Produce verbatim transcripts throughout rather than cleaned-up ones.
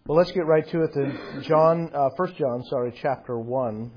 Well, let's get right to it then. John, uh, First John, sorry, chapter one.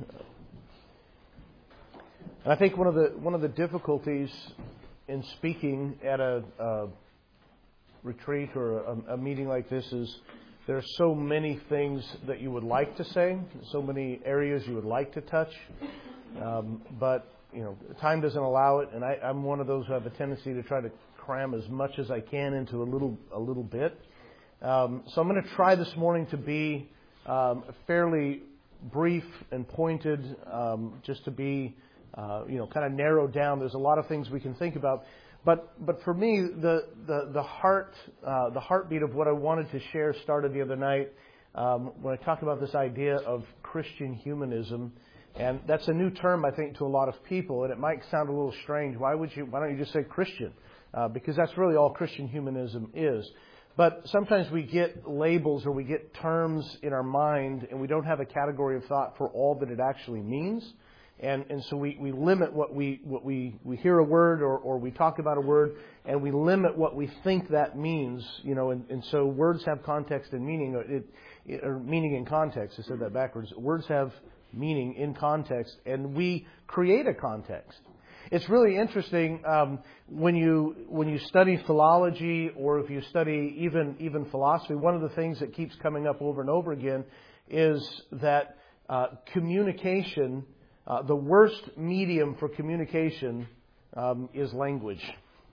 And I think one of the one of the difficulties in speaking at a, a retreat or a, a meeting like this is there are so many things that you would like to say, so many areas you would like to touch, um, but you know, time doesn't allow it. And I, I'm one of those who have a tendency to try to cram as much as I can into a little a little bit. Um, so I'm going to try this morning to be um, fairly brief and pointed, um, just to be, uh, you know, kind of narrowed down. There's a lot of things we can think about, but but for me, the the the heart, uh, the heartbeat of what I wanted to share started the other night um, when I talked about this idea of Christian humanism, and that's a new term I think to a lot of people, and it might sound a little strange. Why would you? Why don't you just say Christian? Uh, because that's really all Christian humanism is. But sometimes we get labels or we get terms in our mind and we don't have a category of thought for all that it actually means. And and so we, we limit what we what we, we hear a word or, or we talk about a word and we limit what we think that means, you know, and, and so words have context and meaning, or, it, it, or meaning in context. I said that backwards. Words have meaning in context and we create a context. It's really interesting um, when you when you study philology or if you study even even philosophy. One of the things that keeps coming up over and over again is that uh, communication, uh, the worst medium for communication um, is language,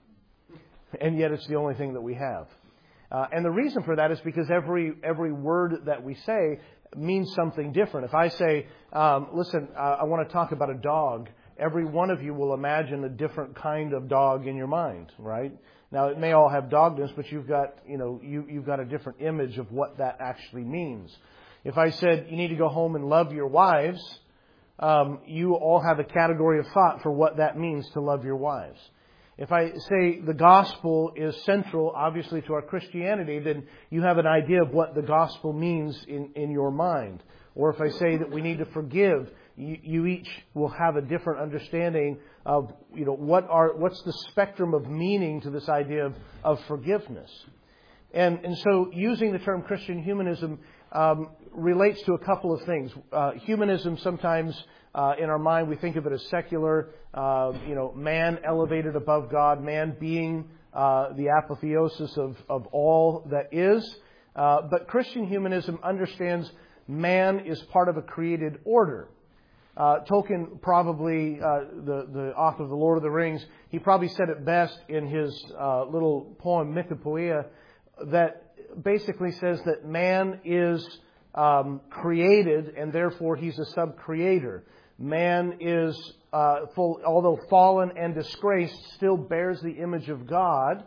and yet it's the only thing that we have. Uh, and the reason for that is because every every word that we say means something different. If I say, um, "Listen, uh, I want to talk about a dog," every one of you will imagine a different kind of dog in your mind, right? Now, it may all have dogness, but you've got, you know, you, you've got a different image of what that actually means. If I said you need to go home and love your wives, um, you all have a category of thought for what that means to love your wives. If I say the gospel is central, obviously, to our Christianity, then you have an idea of what the gospel means in, in your mind. Or if I say that we need to forgive, You, you each will have a different understanding of, you know, what are what's the spectrum of meaning to this idea of, of forgiveness. And and so using the term Christian humanism um, relates to a couple of things. Uh, humanism sometimes uh, in our mind we think of it as secular, uh, you know, man elevated above God, man being uh, the apotheosis of, of all that is. Uh, but Christian humanism understands man is part of a created order. Uh, Tolkien probably, uh, the, the author of The Lord of the Rings, he probably said it best in his uh, little poem Mythopoeia, that basically says that man is um, created and therefore he's a sub-creator. Man is, uh, full, although fallen and disgraced, still bears the image of God.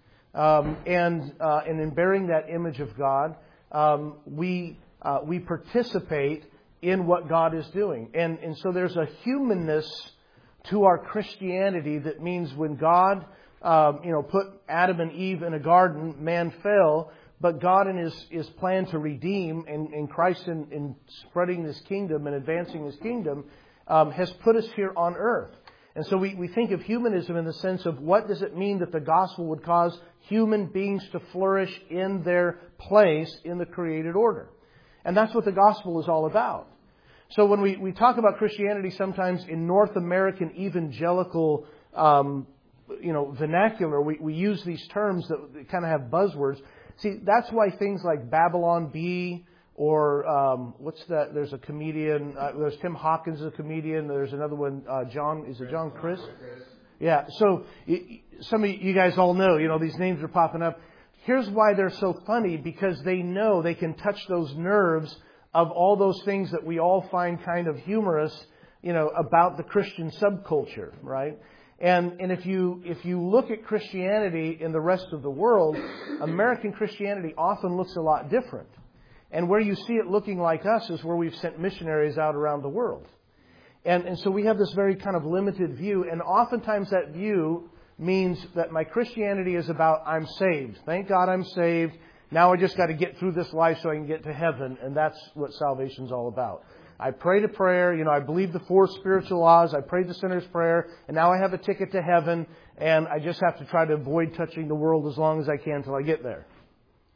Um, and, uh, and in bearing that image of God, um, we, uh, we participate in what God is doing. And, and so there's a humanness to our Christianity that means when God, um, you know, put Adam and Eve in a garden, man fell, but God in His, his plan to redeem and, and Christ in, in spreading His kingdom and advancing His kingdom um, has put us here on earth. And so we, we think of humanism in the sense of what does it mean that the gospel would cause human beings to flourish in their place in the created order. And that's what the gospel is all about. So when we, we talk about Christianity sometimes in North American evangelical, um, you know, vernacular, we, we use these terms that kind of have buzzwords. See, that's why things like Babylon Bee or um, what's that? There's a comedian. Uh, there's Tim Hawkins, a comedian. There's another one. Uh, John is it John Chris? Yeah. So some of you guys all know. You know, these names are popping up. Here's why they're so funny, because they know they can touch those nerves of all those things that we all find kind of humorous, you know, about the Christian subculture, right? And and if you if you look at Christianity in the rest of the world, American Christianity often looks a lot different. And where you see it looking like us is where we've sent missionaries out around the world. And and so we have this very kind of limited view, and oftentimes that view means that my Christianity is about I'm saved. Thank God I'm saved. Now I just got to get through this life so I can get to heaven. And that's what salvation's all about. I prayed a prayer. You know, I believe the four spiritual laws. I prayed the sinner's prayer. And now I have a ticket to heaven. And I just have to try to avoid touching the world as long as I can till I get there.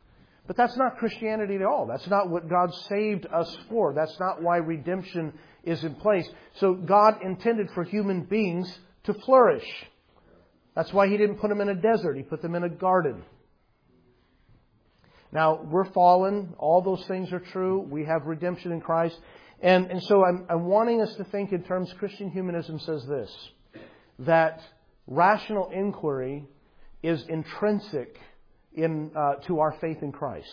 But that's not Christianity at all. That's not what God saved us for. That's not why redemption is in place. So God intended for human beings to flourish. That's why He didn't put them in a desert. He put them in a garden. Now, we're fallen. All those things are true. We have redemption in Christ. And, and so I'm, I'm wanting us to think in terms, Christian humanism says this, that rational inquiry is intrinsic in uh, to our faith in Christ.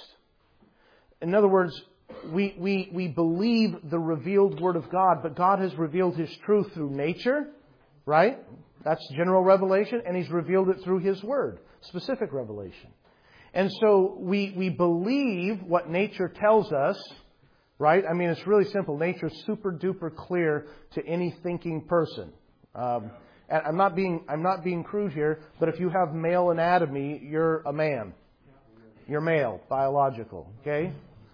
In other words, we, we, we believe the revealed Word of God, but God has revealed His truth through nature, right? That's general revelation, and He's revealed it through His Word, specific revelation. And so we, we believe what nature tells us, right? I mean, it's really simple. Nature is super duper clear to any thinking person. Um, and I'm not being I'm not being crude here, but if you have male anatomy, you're a man. You're male, biological. Okay.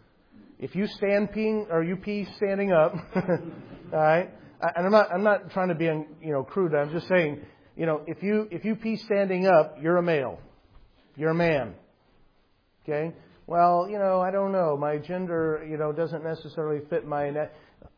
If you stand peeing or you pee standing up, all right. And I'm not I'm not trying to be you know crude. I'm just saying, you know, if you if you pee standing up, you're a male. You're a man. Okay. Well, you know, I don't know. My gender, you know, doesn't necessarily fit my... Na-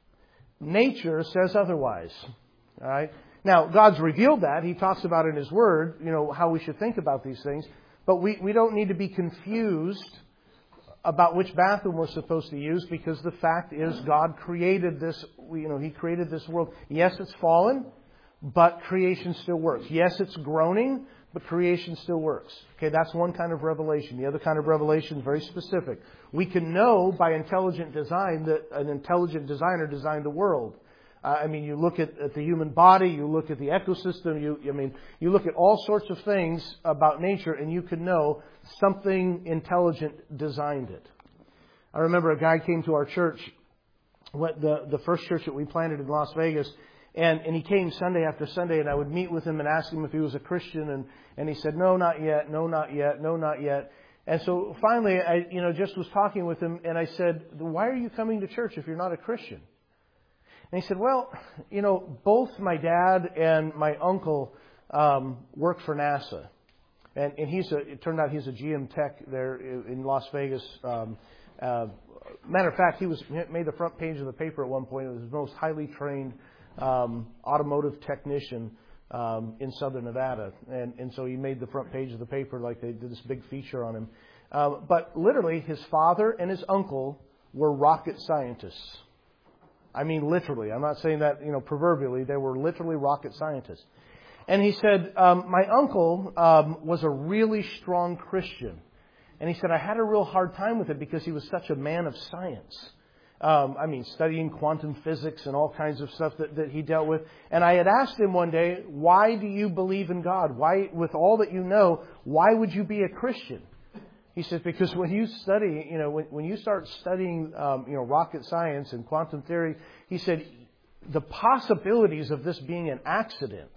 Nature says otherwise. All right? Now, God's revealed that. He talks about in His Word, you know, how we should think about these things. But we, we don't need to be confused about which bathroom we're supposed to use, because the fact is God created this, you know, He created this world. Yes, it's fallen, but creation still works. Yes, it's groaning, but creation still works. Okay, that's one kind of revelation. The other kind of revelation is very specific. We can know by intelligent design that an intelligent designer designed the world. Uh, I mean, you look at, at the human body, you look at the ecosystem, you, I mean, you look at all sorts of things about nature, and you can know something intelligent designed it. I remember a guy came to our church, what the, the first church that we planted in Las Vegas, And, and he came Sunday after Sunday, and I would meet with him and ask him if he was a Christian. And, and he said, no, not yet, no, not yet, no, not yet. And so finally, I you know just was talking with him, and I said, why are you coming to church if you're not a Christian? And he said, well, you know, both my dad and my uncle um, work for NASA. And, and he's a, it turned out he's a G M tech there in Las Vegas. Um, uh, matter of fact, he was made the front page of the paper at one point. It was the most highly trained Um, automotive technician um, in Southern Nevada, and and so he made the front page of the paper, like they did this big feature on him. Uh, but literally, his father and his uncle were rocket scientists. I mean, literally. I'm not saying that you know proverbially. They were literally rocket scientists. And he said, um, my uncle um, was a really strong Christian, and he said I had a real hard time with it because he was such a man of science. Um, I mean, studying quantum physics and all kinds of stuff that, that he dealt with. And I had asked him one day, why do you believe in God? Why, with all that you know, why would you be a Christian? He says, because when you study, you know, when, when you start studying, um, you know, rocket science and quantum theory, he said, the possibilities of this being an accident,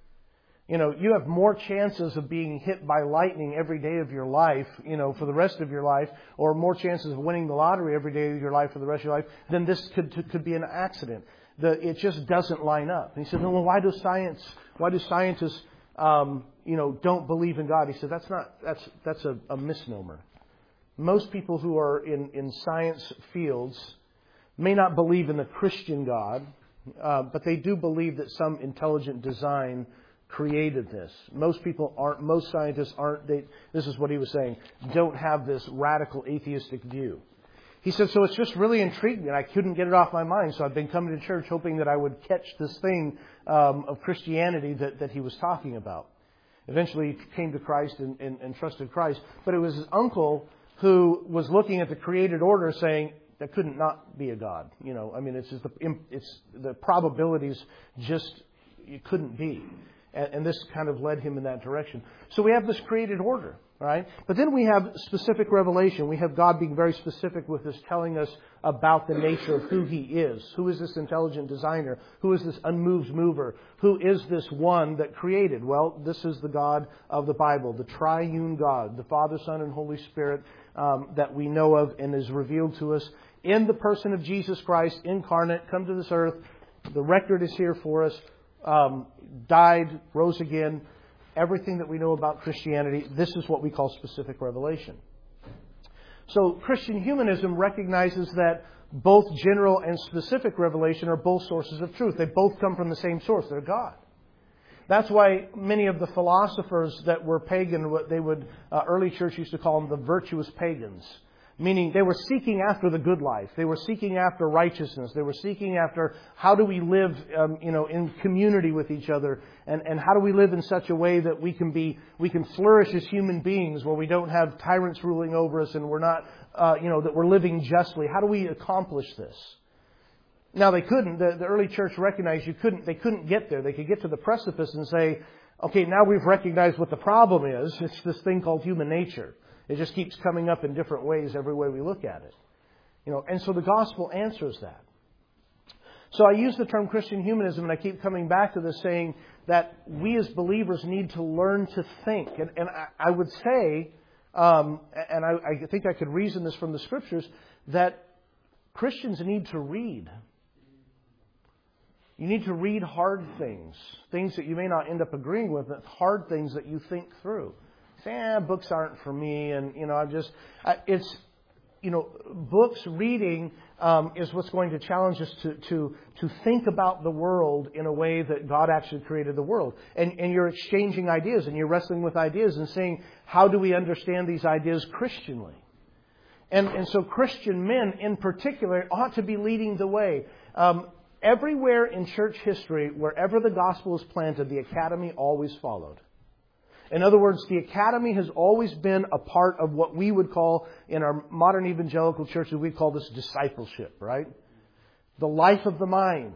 you know, you have more chances of being hit by lightning every day of your life, you know, for the rest of your life, or more chances of winning the lottery every day of your life for the rest of your life, than this could could be an accident. The, it just doesn't line up. And he said, well, why do science, why do scientists, um, you know, don't believe in God? He said, that's not, that's that's a, a misnomer. Most people who are in, in science fields may not believe in the Christian God, uh, but they do believe that some intelligent design created this. Most people aren't, most scientists aren't, they, this is what he was saying, don't have this radical atheistic view. He said, so it's just really intrigued me, and I couldn't get it off my mind, so I've been coming to church hoping that I would catch this thing um, of Christianity that, that he was talking about. Eventually he came to Christ and, and, and trusted Christ, but it was his uncle who was looking at the created order saying, there couldn't not be a God. You know, I mean, it's just the, it's the probabilities just, it couldn't be. And this kind of led him in that direction. So we have this created order, right? But then we have specific revelation. We have God being very specific with this, telling us about the nature of who He is. Who is this intelligent designer? Who is this unmoved mover? Who is this one that created? Well, this is the God of the Bible, the triune God, the Father, Son, and Holy Spirit um, that we know of and is revealed to us in the person of Jesus Christ, incarnate, come to this earth. The record is here for us. Um, died, rose again, everything that we know about Christianity, this is what we call specific revelation. So Christian humanism recognizes that both general and specific revelation are both sources of truth. They both come from the same source. They're God. That's why many of the philosophers that were pagan, what they would, uh, early church used to call them the virtuous pagans. Meaning they were seeking after the good life. They were seeking after righteousness. They were seeking after how do we live, um, you know, in community with each other, and, and how do we live in such a way that we can be, we can flourish as human beings, where we don't have tyrants ruling over us, and we're not, uh, you know, that we're living justly. How do we accomplish this? Now they couldn't. The, the early church recognized you couldn't. They couldn't get there. They could get to the precipice and say, okay, now we've recognized what the problem is. It's this thing called human nature. It just keeps coming up in different ways every way we look at it. You know, and so the gospel answers that. So I use the term Christian humanism, and I keep coming back to this, saying that we as believers need to learn to think. And, and I, I would say, um, and I, I think I could reason this from the Scriptures, that Christians need to read. You need to read hard things, things that you may not end up agreeing with, but hard things that you think through. Say, eh, books aren't for me, and you know, I'm just, I, it's, you know, books reading um, is what's going to challenge us to to to think about the world in a way that God actually created the world, and and you're exchanging ideas, and you're wrestling with ideas, and saying, how do we understand these ideas Christianly? And and so Christian men in particular ought to be leading the way. Um, Everywhere in church history, wherever the gospel is planted, the academy always followed. In other words, the academy has always been a part of what we would call, in our modern evangelical churches, we call this discipleship, right? The life of the mind.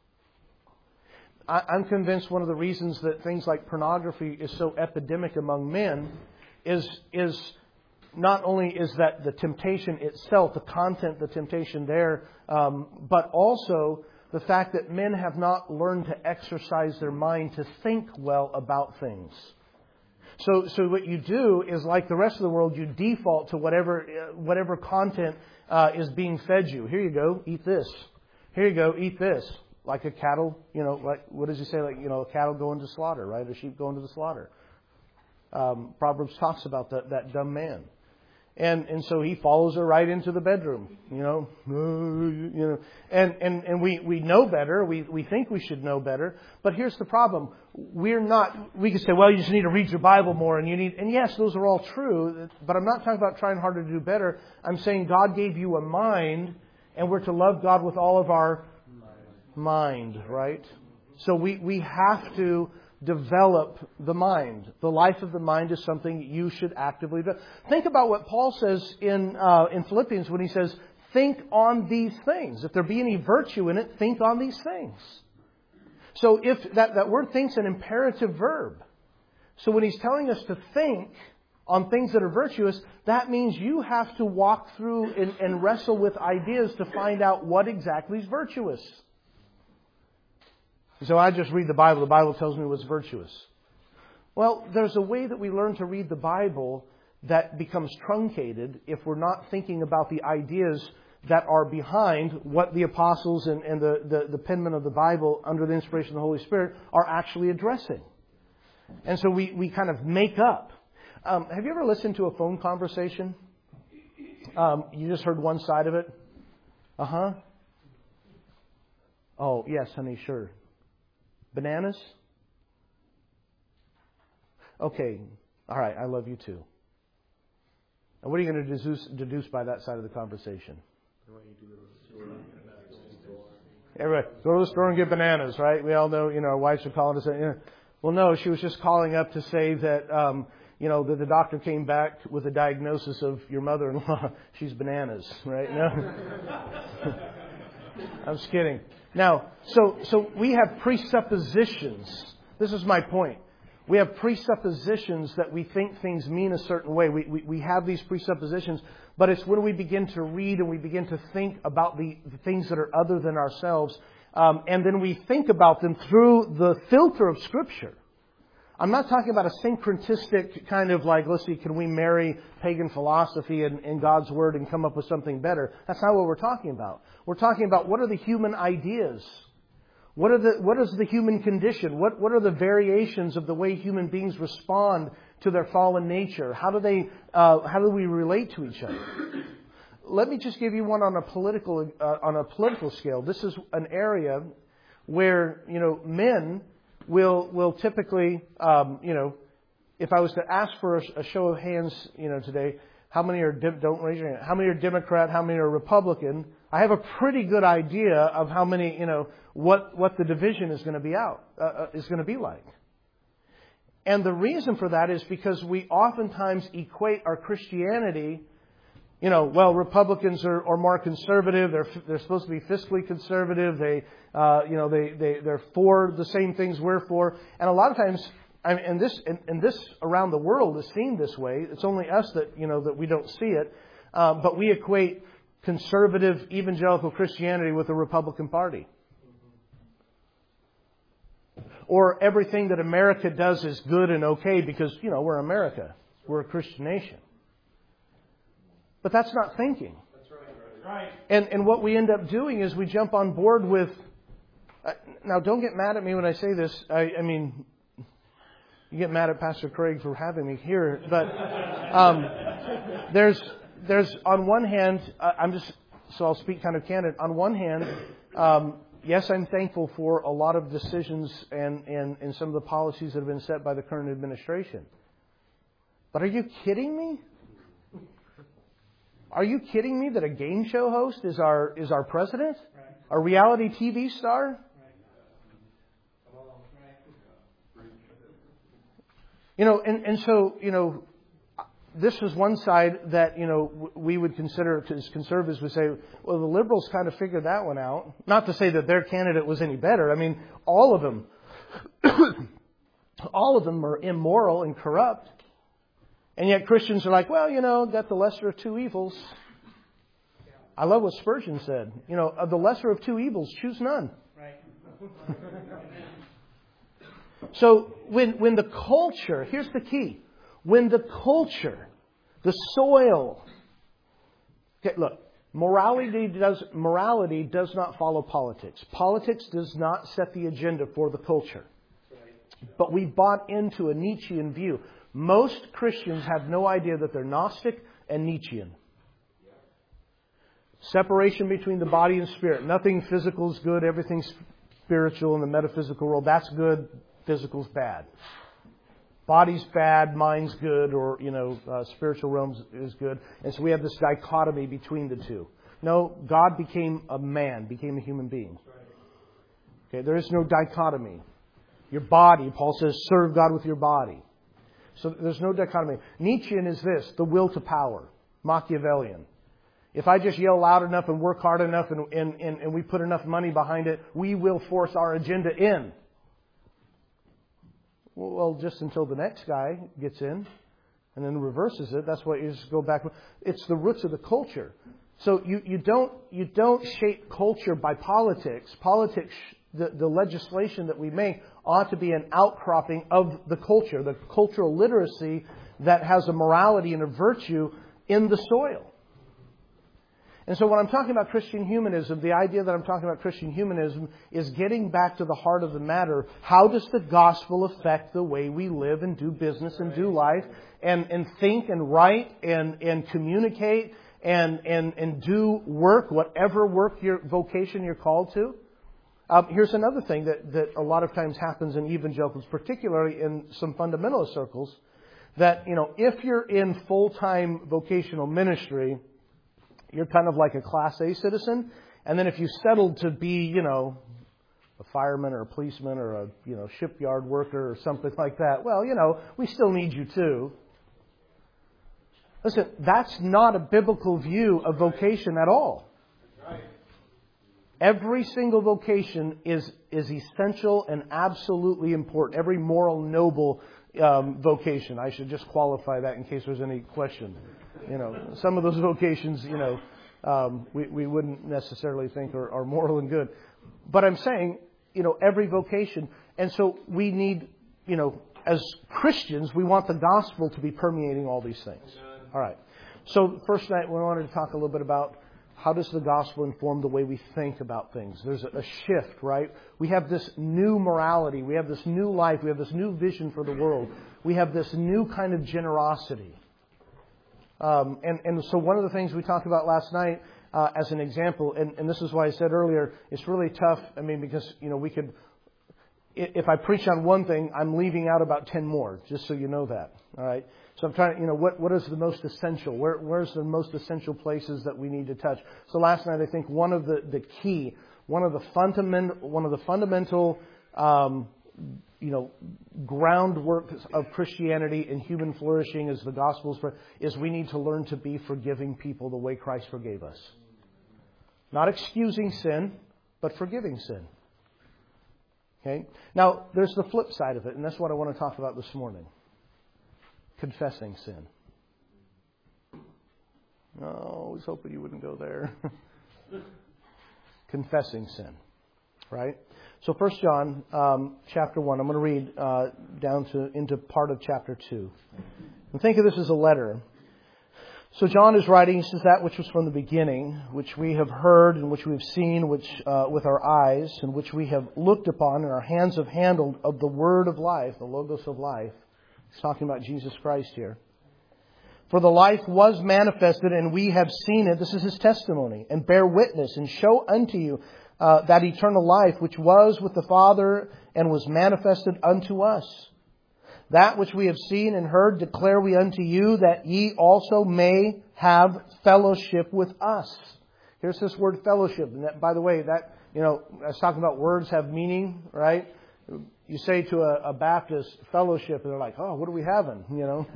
I'm convinced one of the reasons that things like pornography is so epidemic among men is, is not only is that the temptation itself, the content, the temptation there, um, but also the fact that men have not learned to exercise their mind to think well about things. So, so what you do is, like the rest of the world, you default to whatever uh, whatever content uh, is being fed you. Here you go, eat this. Here you go, eat this. Like a cattle, you know, like what does he say? Like, you know, a cattle going to slaughter, right? A sheep going to the slaughter. Um, Proverbs talks about that that dumb man. And and so he follows her right into the bedroom, you know, you know, and and and we, we know better. We we think we should know better. But here's the problem: we're not. We can say, well, you just need to read your Bible more, and you need. And yes, those are all true. But I'm not talking about trying harder to do better. I'm saying God gave you a mind, and we're to love God with all of our mind, right? So we we have to develop the mind. The life of the mind is something you should actively do. Think about what Paul says in uh, in Philippians when he says, think on these things. If there be any virtue in it, think on these things. So if that, that word think's an imperative verb. So when he's telling us to think on things that are virtuous, that means you have to walk through and, and wrestle with ideas to find out what exactly is virtuous. So I just read the Bible. The Bible tells me what's virtuous. Well, there's a way that we learn to read the Bible that becomes truncated if we're not thinking about the ideas that are behind what the apostles and, and the, the, the penman of the Bible under the inspiration of the Holy Spirit are actually addressing. And so we, we kind of make up. Um, have you ever listened to a phone conversation? Um, you just heard one side of it? Uh-huh. Oh, yes, honey, sure. Bananas? Okay. All right. I love you too. And what are you going to deduce, deduce by that side of the conversation? Everybody, go to the store and get bananas, right? We all know, you know, our wives are calling us. You know, well, no, she was just calling up to say that, um, you know, that the doctor came back with a diagnosis of your mother-in-law. She's bananas, right? No. I'm just kidding. Now, so so we have presuppositions. This is my point. We have presuppositions that we think things mean a certain way. We, we, we have these presuppositions, but it's when we begin to read and we begin to think about the, the things that are other than ourselves, um, and then we think about them through the filter of Scripture. I'm not talking about a syncretistic kind of like, let's see, can we marry pagan philosophy and, and God's Word and come up with something better? That's not what we're talking about. We're talking about what are the human ideas? What are the what is the human condition? What what are the variations of the way human beings respond to their fallen nature? How do they uh, how do we relate to each other? Let me just give you one on a political uh, on a political scale. This is an area where, you know, men will will typically um, you know, if I was to ask for a, a show of hands, you know, today, how many are don't raise your hand. How many are Democrat? How many are Republican? I have a pretty good idea of how many, you know, what what the division is going to be out uh, is going to be like. And the reason for that is because we oftentimes equate our Christianity, you know, well, Republicans are, are more conservative. They're they're supposed to be fiscally conservative. They, uh, you know, they they they're for the same things we're for. And a lot of times, I mean, and this and, and this around the world is seen this way. It's only us that you know that we don't see it, uh, but we equate conservative evangelical Christianity with the Republican Party. Or everything that America does is good and okay because, you know, we're America. We're a Christian nation. But that's not thinking. That's right. And and what we end up doing is we jump on board with... Uh, now, don't get mad at me when I say this. I, I mean, you get mad at Pastor Craig for having me here. But um, there's... There's, on one hand, uh, I'm just, so I'll speak kind of candid. On one hand, um, yes, I'm thankful for a lot of decisions and, and, and some of the policies that have been set by the current administration. But are you kidding me? Are you kidding me that a game show host is our is our president? Right. A reality T V star? Right. You know, and, and so, you know, this is one side that, you know, we would consider, as conservatives would say, well, the liberals kind of figured that one out. Not to say that their candidate was any better. I mean, all of them, all of them are immoral and corrupt. And yet Christians are like, well, you know, got the lesser of two evils. I love what Spurgeon said. You know, of the lesser of two evils, choose none. Right. So when when the culture, here's the key. When the culture, the soil, okay, look, morality does morality does not follow politics. Politics does not set the agenda for the culture. But we bought into a Nietzschean view. Most Christians have no idea that they're Gnostic and Nietzschean. Separation between the body and spirit. Nothing physical is good. Everything's spiritual in the metaphysical world. That's good. Physical's bad. Body's bad, mind's good, or, you know, uh, spiritual realms is good. And so we have this dichotomy between the two. No, God became a man, became a human being. Okay, there is no dichotomy. Your body, Paul says, serve God with your body. So there's no dichotomy. Nietzschean is this, the will to power, Machiavellian. If I just yell loud enough and work hard enough and, and, and, and we put enough money behind it, we will force our agenda in. Well, just until the next guy gets in and then reverses it. That's why you just go back. It's the roots of the culture. So you, you don't you don't shape culture by politics. Politics, the, the legislation that we make ought to be an outcropping of the culture, the cultural literacy that has a morality and a virtue in the soil. And so when I'm talking about Christian humanism, the idea that I'm talking about Christian humanism is getting back to the heart of the matter. How does the gospel affect the way we live and do business and do life and, and think and write and, and communicate and, and, and do work, whatever work your vocation you're called to? Um, here's another thing that, that a lot of times happens in evangelicals, particularly in some fundamentalist circles, that, you know, if you're in full-time vocational ministry, you're kind of like a Class A citizen. And then if you settled to be, you know, a fireman or a policeman or a, you know, shipyard worker or something like that, well, you know, we still need you too. Listen, that's not a biblical view of vocation at all. Every single vocation is, is essential and absolutely important. Every moral, noble um, vocation. I should just qualify that in case there's any question. You know, some of those vocations, you know, um, we, we wouldn't necessarily think are, are moral and good. But I'm saying, you know, every vocation. And so we need, you know, as Christians, we want the gospel to be permeating all these things. All right. So first night we wanted to talk a little bit about how does the gospel inform the way we think about things? There's a, a shift, right? We have this new morality. We have this new life. We have this new vision for the world. We have this new kind of generosity. Um, and, and so one of the things we talked about last night uh, as an example, and, and this is why I said earlier, it's really tough. I mean, because, you know, we could, if I preach on one thing, I'm leaving out about ten more, just so you know that. All right. So I'm trying to, you know, what, what is the most essential? Where, where's the most essential places that we need to touch? So last night, I think one of the, the key, one of the fundamental, one of the fundamental, um, you know, groundwork of Christianity and human flourishing as the Gospels is we need to learn to be forgiving people the way Christ forgave us. Not excusing sin, but forgiving sin. Okay? Now, there's the flip side of it, and that's what I want to talk about this morning. Confessing sin. Oh, I was hoping you wouldn't go there. Confessing sin. Right? So First John um, chapter one, I'm going to read uh, down to into part of chapter two. And think of this as a letter. So John is writing, he says, that which was from the beginning, which we have heard and which we have seen which uh, with our eyes, and which we have looked upon and our hands have handled of the word of life, the logos of life. He's talking about Jesus Christ here. For the life was manifested, and we have seen it. This is his testimony. And bear witness, and show unto you uh, that eternal life, which was with the Father, and was manifested unto us. That which we have seen and heard declare we unto you, that ye also may have fellowship with us. Here's this word fellowship. And that, by the way, that, you know, I was talking about words have meaning, right? You say to a, a Baptist fellowship, and they're like, oh, what are we having? You know?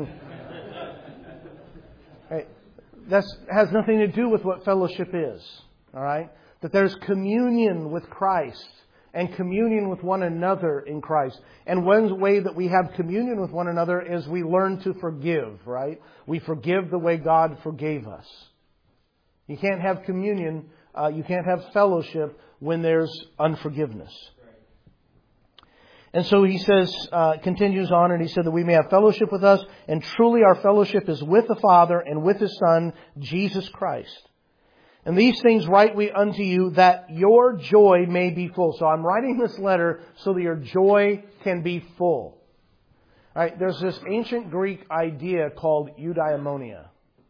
Hey, that has nothing to do with what fellowship is. All right? That there's communion with Christ and communion with one another in Christ. And one way that we have communion with one another is we learn to forgive, right? We forgive the way God forgave us. You can't have communion, uh, you can't have fellowship when there's unforgiveness. And so he says, uh, continues on, and he said that we may have fellowship with us, and truly our fellowship is with the Father and with His Son, Jesus Christ. And these things write we unto you, that your joy may be full. So I'm writing this letter so that your joy can be full. All right, there's this ancient Greek idea called eudaimonia.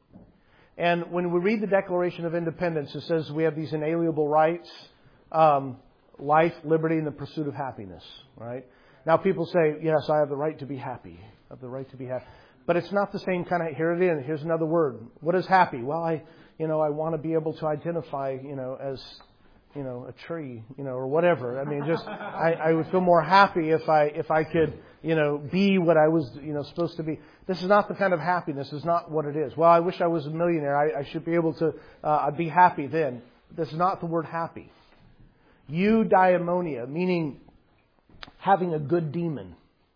And when we read the Declaration of Independence, it says we have these inalienable rights, um, life, liberty, and the pursuit of happiness. Right? Now people say, yes, I have the right to be happy. I have the right to be happy. But it's not the same kind of, here it is, here's another word. What is happy? Well, I, you know, I want to be able to identify, you know, as, you know, a tree, you know, or whatever. I mean, just, I, I would feel more happy if I, if I could, you know, be what I was, you know, supposed to be. This is not the kind of happiness. This is not what it is. Well, I wish I was a millionaire. I, I should be able to, uh, be happy then. This is not the word happy. Eudaimonia, meaning having a good demon.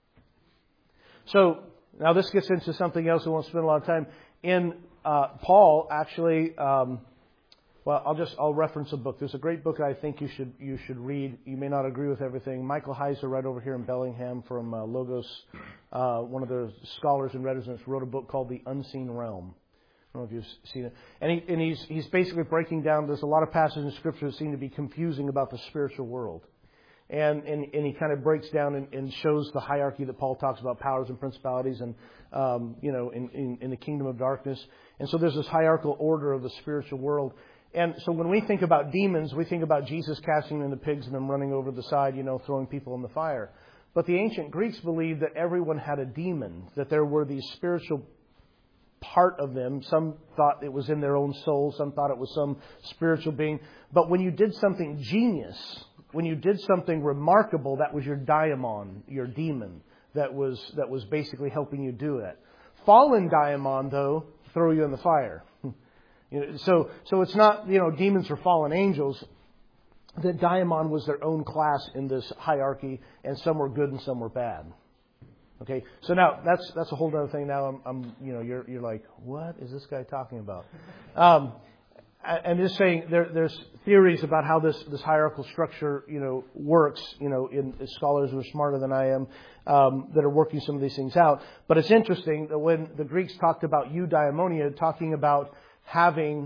So, now this gets into something else I won't spend a lot of time. In uh, Paul, actually, um, well, I'll just I'll reference a book. There's a great book that I think you should you should read. You may not agree with everything. Michael Heiser, right over here in Bellingham, from uh, Logos, uh, one of the scholars in residence, wrote a book called The Unseen Realm. I don't know if you've seen it. And, he, and he's he's basically breaking down. There's a lot of passages in Scripture that seem to be confusing about the spiritual world. And, and, and he kind of breaks down and, and shows the hierarchy that Paul talks about, powers and principalities, and um, you know, in, in, in the kingdom of darkness. And so there's this hierarchical order of the spiritual world. And so when we think about demons, we think about Jesus casting them into pigs and them running over the side, you know, throwing people in the fire. But the ancient Greeks believed that everyone had a demon, that there were these spiritual part of them. Some thought it was in their own soul. Some thought it was some spiritual being. But when you did something genius, when you did something remarkable, that was your daimon, your demon, that was that was basically helping you do it. Fallen daimon, though, throw you in the fire. You know, so so it's not, you know, demons are fallen angels. The daimon was their own class in this hierarchy, and some were good and some were bad. Okay, so now that's that's a whole other thing. Now I'm, I'm you know you're you're like, what is this guy talking about? Um, I'm just saying there, there's theories about how this, this hierarchical structure, you know, works, you know, in scholars who are smarter than I am, um, that are working some of these things out. But it's interesting that when the Greeks talked about eudaimonia, talking about having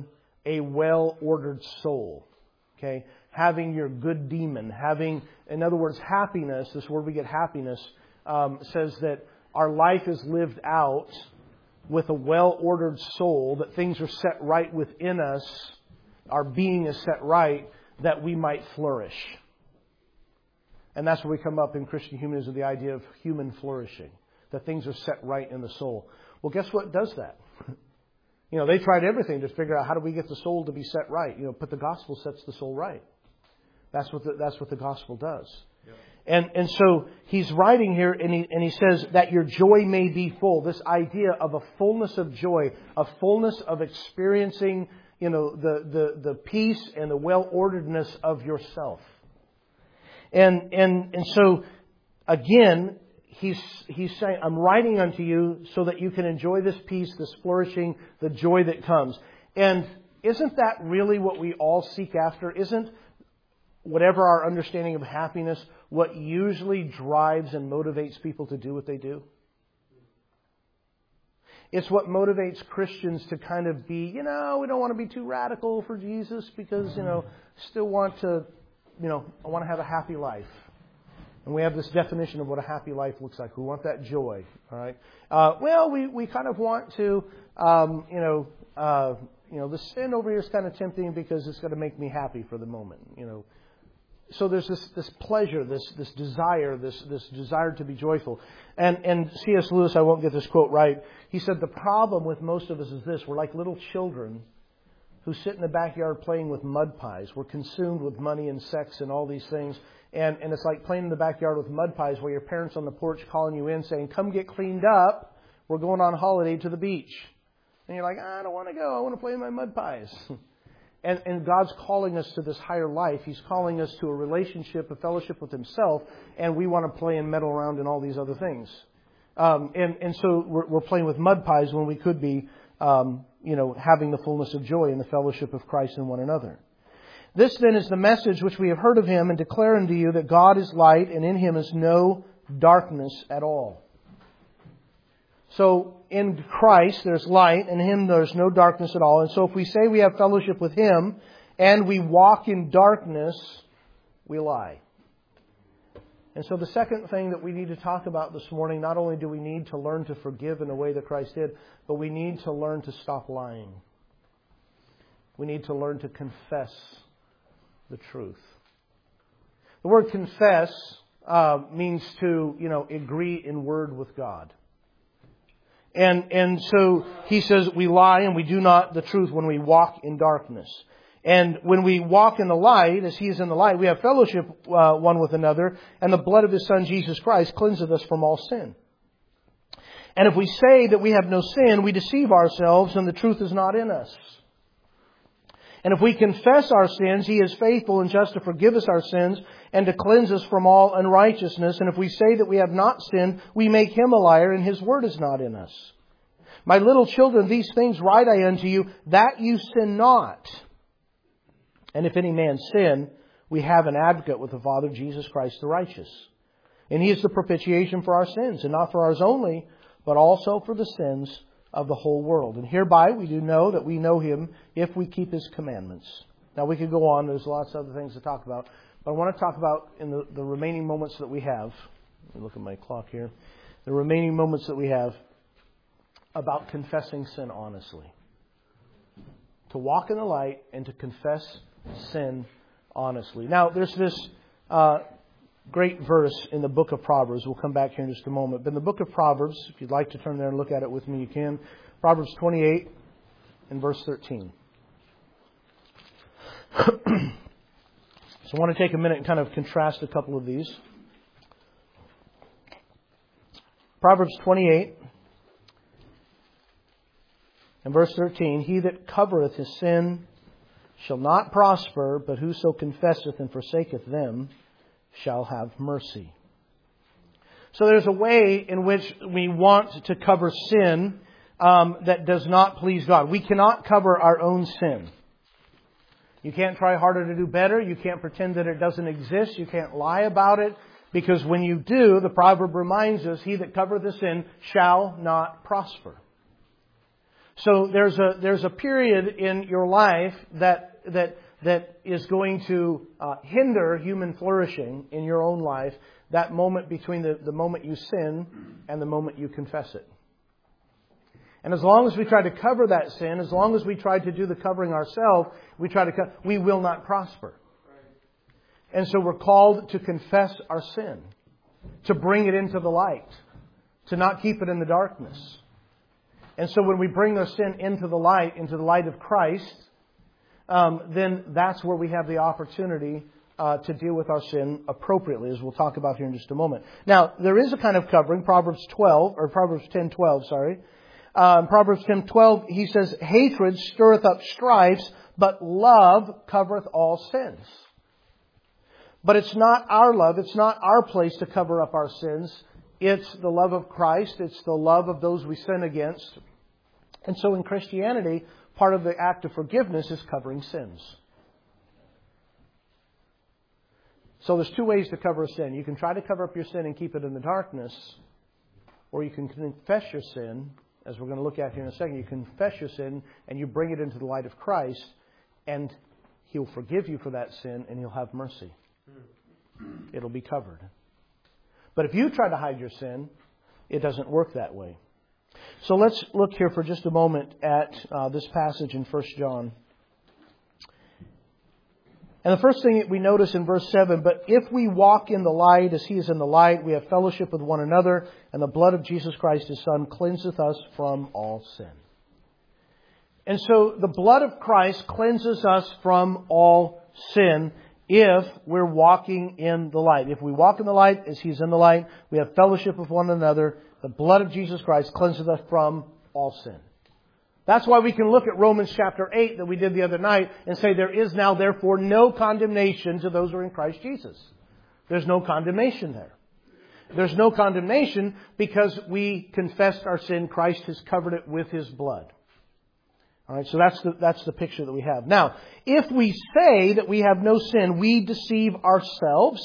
a well-ordered soul. Okay? Having your good demon. Having, in other words, happiness, this word we get happiness, um, says that our life is lived out with a well-ordered soul, that things are set right within us, our being is set right, that we might flourish. And that's where we come up in Christian humanism, the idea of human flourishing, that things are set right in the soul. Well, guess what does that? You know, they tried everything to figure out how do we get the soul to be set right. You know, but the gospel sets the soul right. That's what the, that's what the gospel does. Yep. And and so he's writing here, and he and he says that your joy may be full. This idea of a fullness of joy, a fullness of experiencing, you know, the the the peace and the well orderedness of yourself. And and and so again, he's he's saying, I'm writing unto you so that you can enjoy this peace, this flourishing, the joy that comes. And isn't that really what we all seek after? Isn't whatever our understanding of happiness what usually drives and motivates people to do what they do? It's what motivates Christians to kind of be, you know, we don't want to be too radical for Jesus because, you know, still want to, you know, I want to have a happy life. And we have this definition of what a happy life looks like. We want that joy, all right? Uh, well, we, we kind of want to, um, you know, uh, you know, the sin over here is kind of tempting because it's going to make me happy for the moment, you know. So there's this, this pleasure, this this desire, this this desire to be joyful. And and C S Lewis, I won't get this quote right, he said the problem with most of us is this: we're like little children who sit in the backyard playing with mud pies. We're consumed with money and sex and all these things. And, and it's like playing in the backyard with mud pies where your parents on the porch calling you in saying, come get cleaned up. We're going on holiday to the beach. And you're like, I don't want to go. I want to play in my mud pies. and, and God's calling us to this higher life. He's calling us to a relationship, a fellowship with Himself. And we want to play and meddle around in all these other things. Um, and, and so we're, we're playing with mud pies when we could be Um, you know, having the fullness of joy in the fellowship of Christ and one another. This then is the message which we have heard of Him and declare unto you that God is light and in Him is no darkness at all. So in Christ there's light and in Him there's no darkness at all. And so if we say we have fellowship with Him and we walk in darkness, we lie. And so the second thing that we need to talk about this morning, not only do we need to learn to forgive in the way that Christ did, but we need to learn to stop lying. We need to learn to confess the truth. The word confess uh, means to, you know, agree in word with God. And and so he says we lie and we do not the truth when we walk in darkness. And when we walk in the light, as He is in the light, we have fellowship uh, one with another, and the blood of His Son, Jesus Christ, cleanseth us from all sin. And if we say that we have no sin, we deceive ourselves, and the truth is not in us. And if we confess our sins, He is faithful and just to forgive us our sins, and to cleanse us from all unrighteousness. And if we say that we have not sinned, we make Him a liar, and His word is not in us. My little children, these things write I unto you, that you sin not. And if any man sin, we have an advocate with the Father, Jesus Christ the righteous. And He is the propitiation for our sins, and not for ours only, but also for the sins of the whole world. And hereby we do know that we know Him if we keep His commandments. Now we could go on, there's lots of other things to talk about. But I want to talk about in the, the remaining moments that we have, let me look at my clock here, the remaining moments that we have about confessing sin honestly. To walk in the light and to confess sin honestly. Now, there's this uh, great verse in the book of Proverbs. We'll come back here in just a moment. But in the book of Proverbs, if you'd like to turn there and look at it with me, you can. Proverbs twenty-eight and verse thirteen. So I want to take a minute and kind of contrast a couple of these. Proverbs twenty-eight and verse thirteen. He that covereth his sin shall not prosper, but whoso confesseth and forsaketh them shall have mercy. So there's a way in which we want to cover sin um, that does not please God. We cannot cover our own sin. You can't try harder to do better. You can't pretend that it doesn't exist. You can't lie about it. Because when you do, the proverb reminds us, he that covereth his sin shall not prosper. So there's a there's a period in your life that that that is going to uh, hinder human flourishing in your own life. That moment between the, the moment you sin and the moment you confess it. And as long as we try to cover that sin, as long as we try to do the covering ourselves, we try to co- we will not prosper. And so we're called to confess our sin, to bring it into the light, to not keep it in the darkness. And so when we bring our sin into the light, into the light of Christ, um, then that's where we have the opportunity uh, to deal with our sin appropriately, as we'll talk about here in just a moment. Now, there is a kind of covering, Proverbs twelve, or Proverbs ten twelve, sorry. Um, Proverbs ten twelve, he says, hatred stirreth up strifes, but love covereth all sins. But it's not our love, it's not our place to cover up our sins. It's the love of Christ, it's the love of those we sin against. And so in Christianity, part of the act of forgiveness is covering sins. So there's two ways to cover a sin. You can try to cover up your sin and keep it in the darkness, or you can confess your sin, as we're going to look at here in a second. You confess your sin and you bring it into the light of Christ, and He'll forgive you for that sin and He'll have mercy. It'll be covered. But if you try to hide your sin, it doesn't work that way. So let's look here for just a moment at uh, this passage in First John. And the first thing that we notice in verse seven, but if we walk in the light as He is in the light, we have fellowship with one another, and the blood of Jesus Christ His Son cleanseth us from all sin. And so the blood of Christ cleanses us from all sin if we're walking in the light. If we walk in the light as He's in the light, we have fellowship with one another. The blood of Jesus Christ cleanses us from all sin. That's why we can look at Romans chapter eight that we did the other night and say there is now therefore no condemnation to those who are in Christ Jesus. There's no condemnation there. There's no condemnation because we confessed our sin. Christ has covered it with His blood. All right, so that's the, that's the picture that we have. Now, if we say that we have no sin, we deceive ourselves.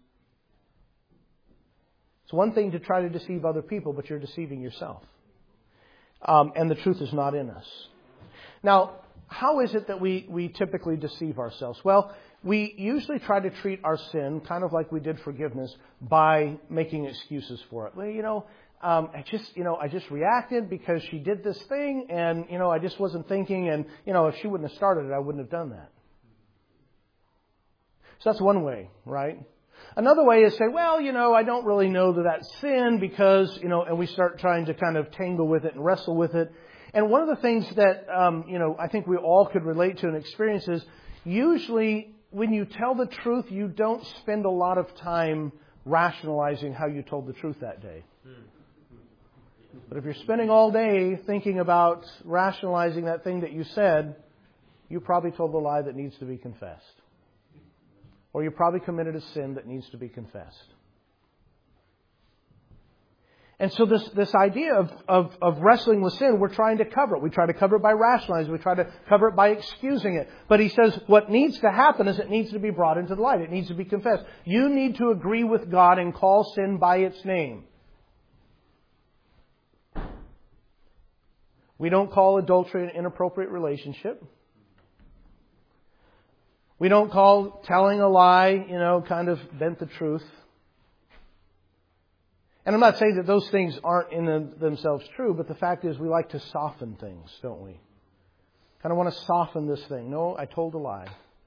It's one thing to try to deceive other people, but you're deceiving yourself. Um, and the truth is not in us. Now, how is it that we, we typically deceive ourselves? Well, we usually try to treat our sin, kind of like we did forgiveness, by making excuses for it. Well, you know, um, I just, you know, I just reacted because she did this thing, and, you know, I just wasn't thinking, and, you know, if she wouldn't have started it, I wouldn't have done that. So that's one way, right? Another way is say, well, you know, I don't really know that that's sin because, you know, and we start trying to kind of tangle with it and wrestle with it. And one of the things that, um, you know, I think we all could relate to and experience is usually when you tell the truth, you don't spend a lot of time rationalizing how you told the truth that day. But if you're spending all day thinking about rationalizing that thing that you said, you probably told a lie that needs to be confessed. Or you probably committed a sin that needs to be confessed. And so this, this idea of, of, of wrestling with sin, we're trying to cover it. We try to cover it by rationalizing. We try to cover it by excusing it. But he says what needs to happen is it needs to be brought into the light. It needs to be confessed. You need to agree with God and call sin by its name. We don't call adultery an inappropriate relationship. We don't call telling a lie, you know, kind of bent the truth. And I'm not saying that those things aren't in themselves true, but the fact is we like to soften things, don't we? Kind of want to soften this thing. No, I told a lie.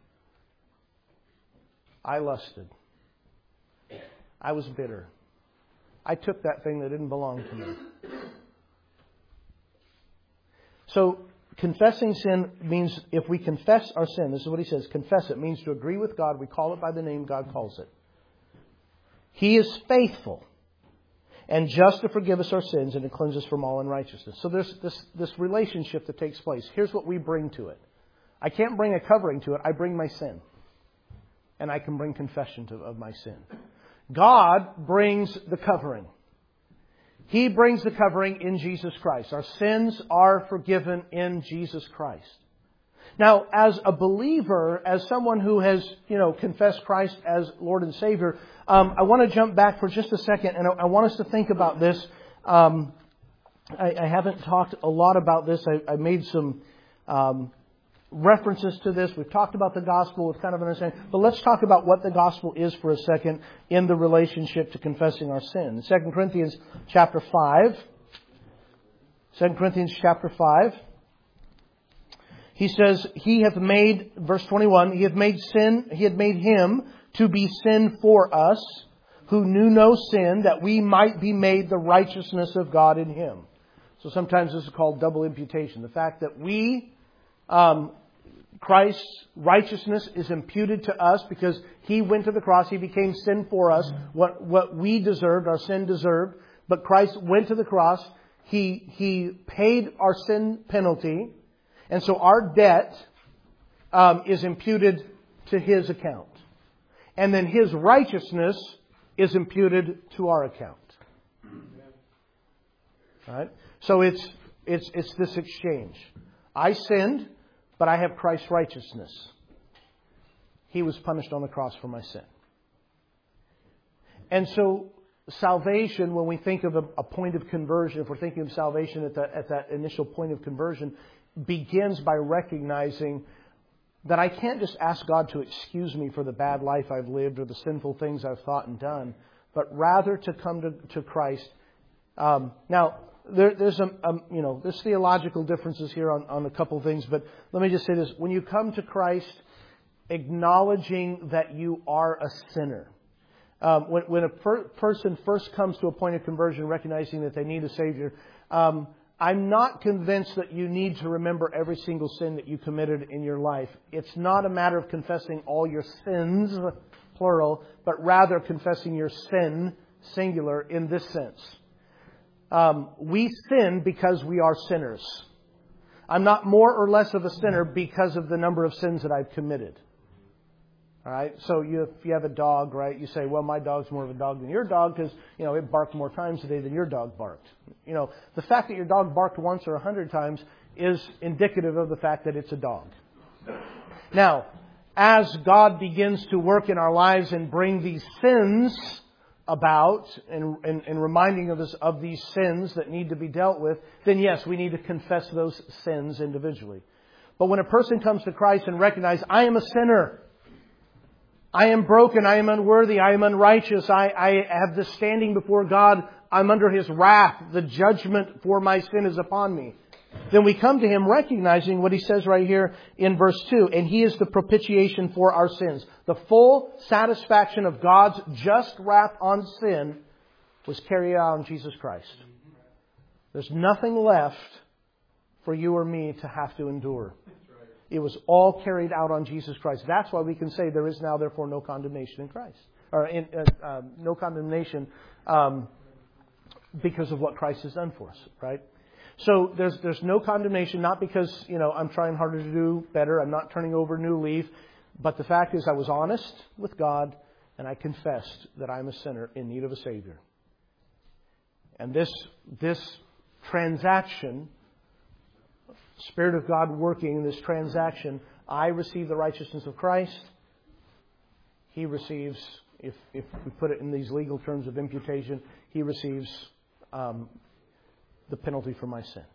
I lusted. I was bitter. I took that thing that didn't belong to me. So, confessing sin means if we confess our sin, this is what he says, confess it means to agree with God. We call it by the name God calls it. He is faithful and just to forgive us our sins and to cleanse us from all unrighteousness. So there's this, this relationship that takes place. Here's what we bring to it. I can't bring a covering to it. I bring my sin. And I can bring confession to, of my sin. God brings the covering. He brings the covering in Jesus Christ. Our sins are forgiven in Jesus Christ. Now, as a believer, as someone who has, you know, confessed Christ as Lord and Savior, um, I want to jump back for just a second, and I, I want us to think about this. Um, I, I haven't talked a lot about this. I, I made some um, references to this. We've talked about the gospel with kind of an understanding. But let's talk about what the gospel is for a second in the relationship to confessing our sin. Second Corinthians chapter five. Second Corinthians chapter five. He says, He hath made, verse twenty-one, He hath made sin, He had made Him to be sin for us, who knew no sin, that we might be made the righteousness of God in Him. So sometimes this is called double imputation. The fact that we, um, Christ's righteousness is imputed to us because He went to the cross. He became sin for us. What, what we deserved, our sin deserved. But Christ went to the cross. He, He paid our sin penalty. And so our debt um, is imputed to His account. And then His righteousness is imputed to our account. Right? So it's it's it's this exchange. I sinned, but I have Christ's righteousness. He was punished on the cross for my sin. And so salvation, when we think of a, a point of conversion, if we're thinking of salvation at, the, at that initial point of conversion, begins by recognizing that I can't just ask God to excuse me for the bad life I've lived or the sinful things I've thought and done, but rather to come to, to Christ. Um, now, there, there's a, um, you know, there's theological differences here on, on a couple things, but let me just say this: when you come to Christ, acknowledging that you are a sinner. Um, when, when a per- person first comes to a point of conversion, recognizing that they need a Savior, um, I'm not convinced that you need to remember every single sin that you committed in your life. It's not a matter of confessing all your sins, plural, but rather confessing your sin, singular, in this sense. Um, we sin because we are sinners. I'm not more or less of a sinner because of the number of sins that I've committed. All right. So you, if you have a dog, right, you say, well, my dog's more of a dog than your dog because, you know, it barked more times today than your dog barked. You know, the fact that your dog barked once or a hundred times is indicative of the fact that it's a dog. Now, as God begins to work in our lives and bring these sins about and, and, and reminding of us of these sins that need to be dealt with, then yes, we need to confess those sins individually. But when a person comes to Christ and recognizes, I am a sinner, I am broken, I am unworthy, I am unrighteous, I, I have this standing before God, I'm under His wrath, the judgment for my sin is upon me. Then we come to Him recognizing what He says right here in verse two, and He is the propitiation for our sins. The full satisfaction of God's just wrath on sin was carried out on Jesus Christ. There's nothing left for you or me to have to endure. It was all carried out on Jesus Christ. That's why we can say there is now, therefore, no condemnation in Christ. Or in, uh, uh, no condemnation um, because of what Christ has done for us, right? So there's there's no condemnation, not because, you know, I'm trying harder to do better. I'm not turning over a new leaf. But the fact is I was honest with God and I confessed that I'm a sinner in need of a Savior. And this this transaction, Spirit of God working in this transaction, I receive the righteousness of Christ. He receives, if if we put it in these legal terms of imputation, He receives um, the penalty for my sin.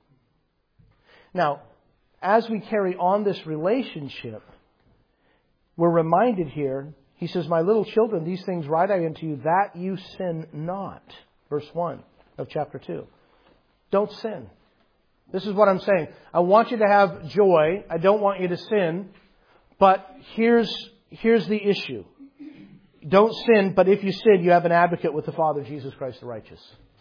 Now, as we carry on this relationship, we're reminded here, He says, my little children, these things write I unto you, that you sin not. Verse one of chapter two. Don't sin. This is what I'm saying. I want you to have joy. I don't want you to sin. But here's, here's the issue. Don't sin, but if you sin, you have an advocate with the Father, Jesus Christ the righteous.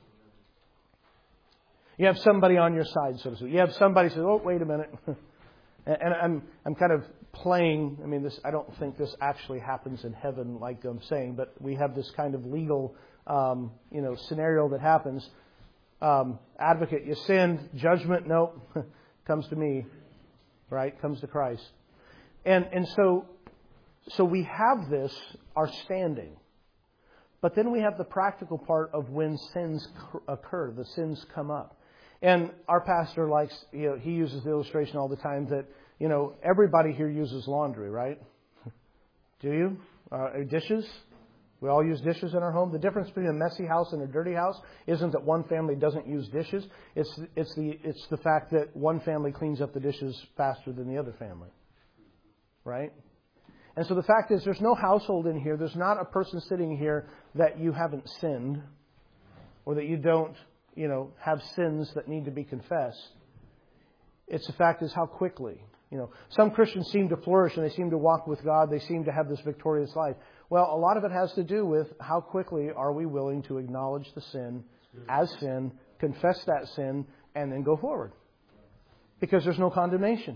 You have somebody on your side, so to speak. You have somebody who says, oh, wait a minute. And I'm I'm kind of playing, I mean, this. I don't think this actually happens in heaven like I'm saying, but we have this kind of legal, um, you know, scenario that happens. Um, advocate, you sinned. Judgment, no, comes to me, right? Comes to Christ. And and so so we have this, our standing. But then we have the practical part of when sins occur, the sins come up. And our pastor likes, you know, he uses the illustration all the time that, you know, everybody here uses laundry, right? Do you? Uh, dishes? We all use dishes in our home. The difference between a messy house and a dirty house isn't that one family doesn't use dishes. It's it's the it's the fact that one family cleans up the dishes faster than the other family. Right? And so the fact is, there's no household in here. There's not a person sitting here that you haven't sinned, or that you don't, you know, have sins that need to be confessed. It's the fact is how quickly. You know, some Christians seem to flourish and they seem to walk with God. They seem to have this victorious life. Well, a lot of it has to do with how quickly are we willing to acknowledge the sin as sin, confess that sin, and then go forward. Because there's no condemnation.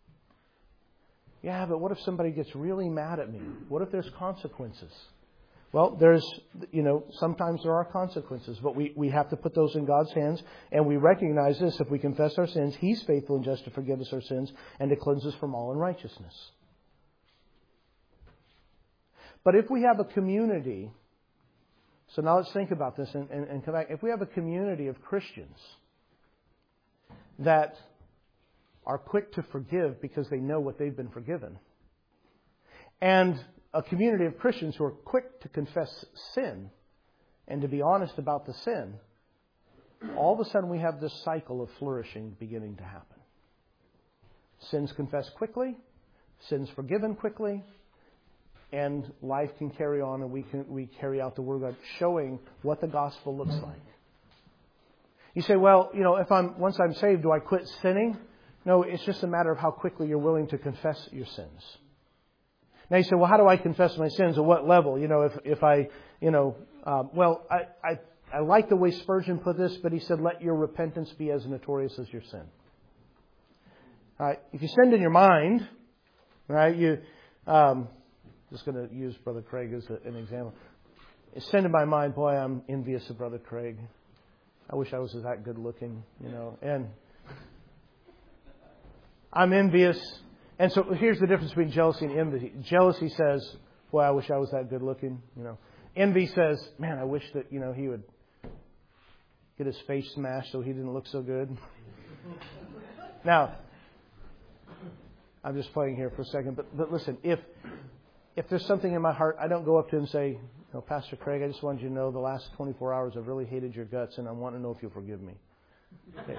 Yeah, but what if somebody gets really mad at me? What if there's consequences? Well, there's, you know, sometimes there are consequences, but we, we have to put those in God's hands, and we recognize this: if we confess our sins, He's faithful and just to forgive us our sins and to cleanse us from all unrighteousness. But if we have a community, so now let's think about this and, and, and come back. If we have a community of Christians that are quick to forgive because they know what they've been forgiven, and a community of Christians who are quick to confess sin and to be honest about the sin, all of a sudden we have this cycle of flourishing beginning to happen. Sins confessed quickly, sins forgiven quickly, and life can carry on, and we can we carry out the Word of God, showing what the gospel looks like. You say, well, you know, if I'm once I'm saved, do I quit sinning? No, it's just a matter of how quickly you're willing to confess your sins. Now you say, well, how do I confess my sins? At what level? You know, if if I, you know, um, well, I, I I like the way Spurgeon put this, but he said, let your repentance be as notorious as your sin. All right, if you sinned in your mind, right, you, um, just going to use Brother Craig as a, an example. You sinned in my mind, boy, I'm envious of Brother Craig. I wish I was that good looking, you know, and I'm envious. And so here's the difference between jealousy and envy. Jealousy says, boy, I wish I was that good looking. You know, envy says, man, I wish that, you know, he would get his face smashed so he didn't look so good. Now, I'm just playing here for a second, but, but listen, if if there's something in my heart, I don't go up to him and say, you know, Pastor Craig, I just wanted you to know the last twenty-four hours I've really hated your guts, and I want to know if you'll forgive me. Okay.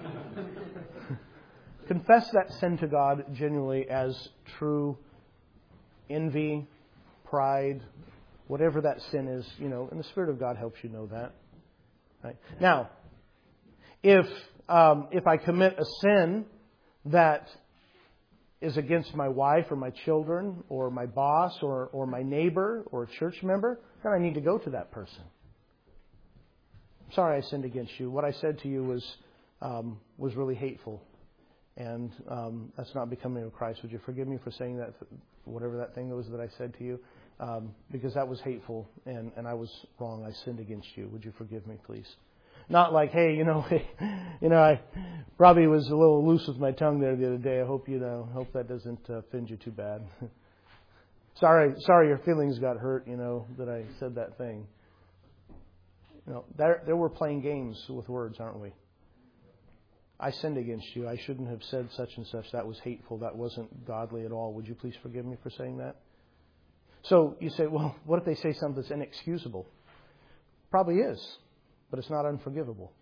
Confess that sin to God genuinely as true envy, pride, whatever that sin is, you know, and the Spirit of God helps you know that. Right? Now, if um, if I commit a sin that is against my wife or my children or my boss or, or my neighbor or a church member, then I need to go to that person. I'm sorry I sinned against you. What I said to you was um, was really hateful. And um, that's not becoming of Christ. Would you forgive me for saying that, whatever that thing was that I said to you? Um, because that was hateful and, and I was wrong. I sinned against you. Would you forgive me, please? Not like, hey, you know, you know, I probably was a little loose with my tongue there the other day. I hope you know, hope that doesn't uh, offend you too bad. sorry, sorry, your feelings got hurt. You know that I said that thing. You know, there there we're playing games with words, aren't we? I sinned against you. I shouldn't have said such and such. That was hateful. That wasn't godly at all. Would you please forgive me for saying that? So you say, well, what if they say something that's inexcusable? Probably is, but it's not unforgivable.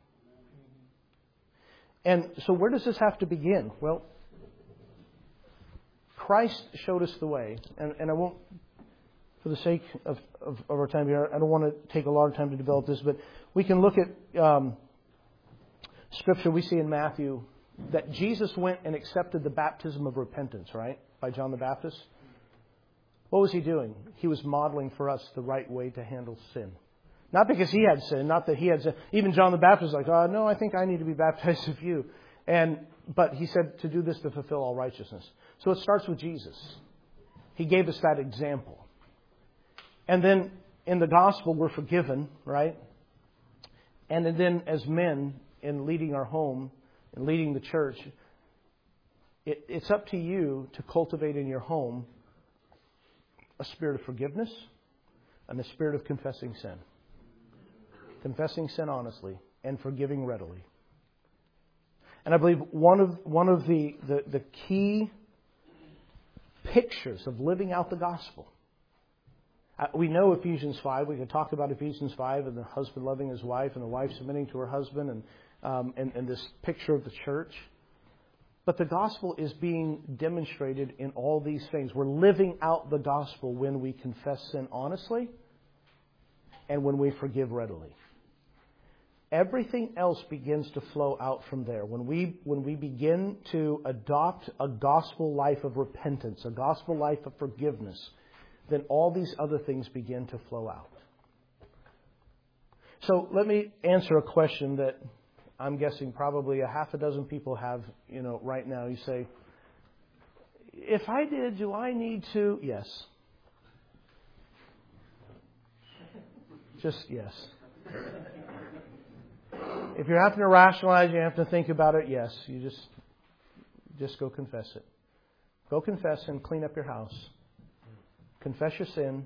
And so where does this have to begin? Well, Christ showed us the way. And, and I won't, for the sake of, of, of our time here, I don't want to take a lot of time to develop this, but we can look at Um, Scripture we see in Matthew that Jesus went and accepted the baptism of repentance, right, by John the Baptist. What was he doing? He was modeling for us the right way to handle sin. Not because he had sin, not that he had sin. Even John the Baptist was like, oh, no, I think I need to be baptized of you. And but he said to do this to fulfill all righteousness. So it starts with Jesus. He gave us that example. And then in the gospel, we're forgiven, right? And then as men, in leading our home and leading the church, it, it's up to you to cultivate in your home a spirit of forgiveness and a spirit of confessing sin. Confessing sin honestly and forgiving readily. And I believe one of one of the, the, the key pictures of living out the gospel. We know Ephesians five. We can talk about Ephesians five and the husband loving his wife and the wife submitting to her husband and, um, and, and this picture of the church. But the gospel is being demonstrated in all these things. We're living out the gospel when we confess sin honestly and when we forgive readily. Everything else begins to flow out from there. When we, when we begin to adopt a gospel life of repentance, a gospel life of forgiveness, then all these other things begin to flow out. So let me answer a question that I'm guessing probably a half a dozen people have, you know, right now. You say, if I did, do I need to? Yes. Just yes. If you're having to rationalize, you have to think about it, yes. You just, just go confess it. Go confess and clean up your house. Confess your sin.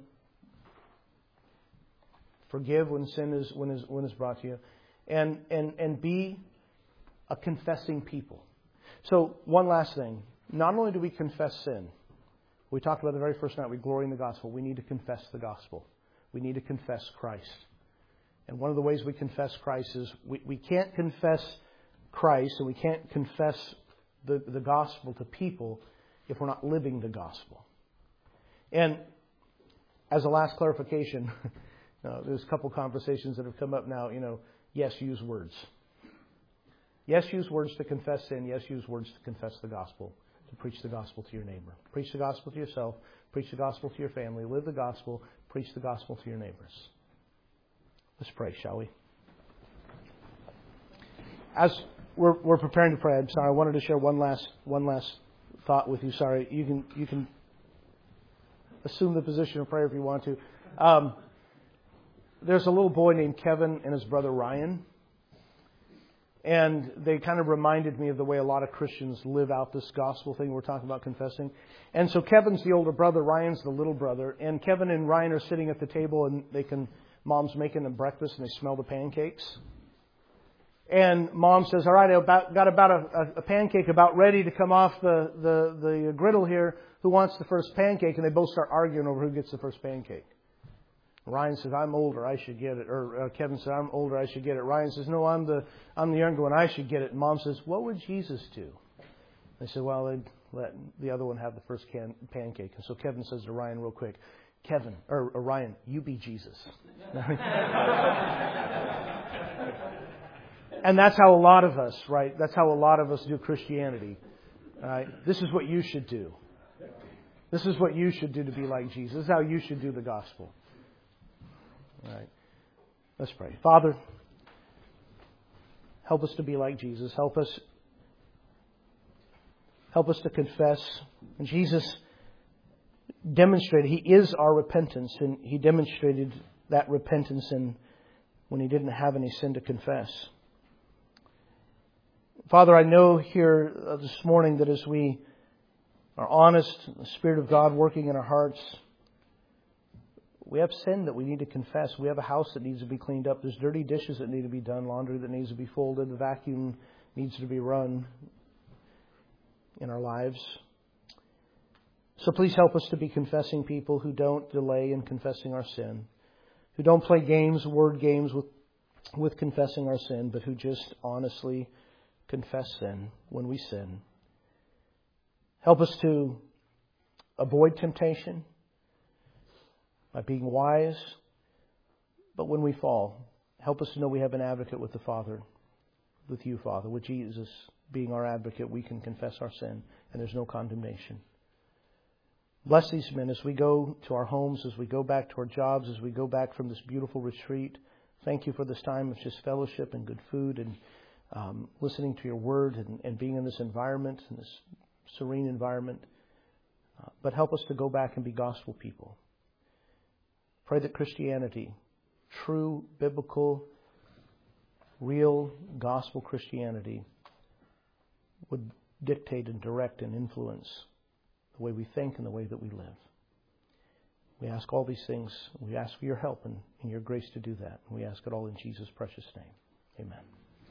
Forgive when sin is when is when is brought to you. And, and, and be a confessing people. So one last thing. Not only do we confess sin, we talked about the very first night, we glory in the gospel. We need to confess the gospel. We need to confess Christ. And one of the ways we confess Christ is we, we can't confess Christ and we can't confess the, the gospel to people if we're not living the gospel. And as a last clarification, uh, there's a couple conversations that have come up now, you know, yes, use words. Yes, use words to confess sin. Yes, use words to confess the gospel, to preach the gospel to your neighbor. Preach the gospel to yourself. Preach the gospel to your family. Live the gospel. Preach the gospel to your neighbors. Let's pray, shall we? As we're, we're preparing to pray, I'm sorry, I wanted to share one last one last thought with you. Sorry, you can you can assume the position of prayer if you want to. Um, There's a little boy named Kevin and his brother Ryan. And they kind of reminded me of the way a lot of Christians live out this gospel thing we're talking about confessing. And so Kevin's the older brother, Ryan's the little brother. And Kevin and Ryan are sitting at the table and they can, Mom's making them breakfast and they smell the pancakes. And Mom says, all right, I about, got about a, a pancake about ready to come off the, the, the griddle here. Who wants the first pancake? And they both start arguing over who gets the first pancake. Ryan says, I'm older, I should get it. Or uh, Kevin says, I'm older, I should get it. Ryan says, no, I'm the I'm the younger one, I should get it. And Mom says, what would Jesus do? They said, well, they'd let the other one have the first can, pancake. And so Kevin says to Ryan real quick, Kevin, or, or Ryan, you be Jesus. And that's how a lot of us, right? That's how a lot of us do Christianity. Right? This is what you should do. This is what you should do to be like Jesus. This is how you should do the gospel. All right. Let's pray. Father, help us to be like Jesus. Help us help us to confess. And Jesus demonstrated, He is our repentance, and He demonstrated that repentance in when He didn't have any sin to confess. Father, I know here this morning that as we are honest, the Spirit of God working in our hearts, we have sin that we need to confess. We have a house that needs to be cleaned up. There's dirty dishes that need to be done, laundry that needs to be folded, the vacuum needs to be run in our lives. So please help us to be confessing people who don't delay in confessing our sin, who don't play games, word games with, with confessing our sin, but who just honestly confess sin when we sin. Help us to avoid temptation by being wise. But when we fall, help us to know we have an advocate with the Father, with you, Father. With Jesus being our advocate, we can confess our sin and there's no condemnation. Bless these men as we go to our homes, as we go back to our jobs, as we go back from this beautiful retreat. Thank you for this time of just fellowship and good food and um, listening to your word and, and being in this environment, in this serene environment. Uh, but help us to go back and be gospel people. Pray that Christianity, true, biblical, real gospel Christianity, would dictate and direct and influence the way we think and the way that we live. We ask all these things. We ask for your help and, and your grace to do that. And we ask it all in Jesus' precious name. Amen.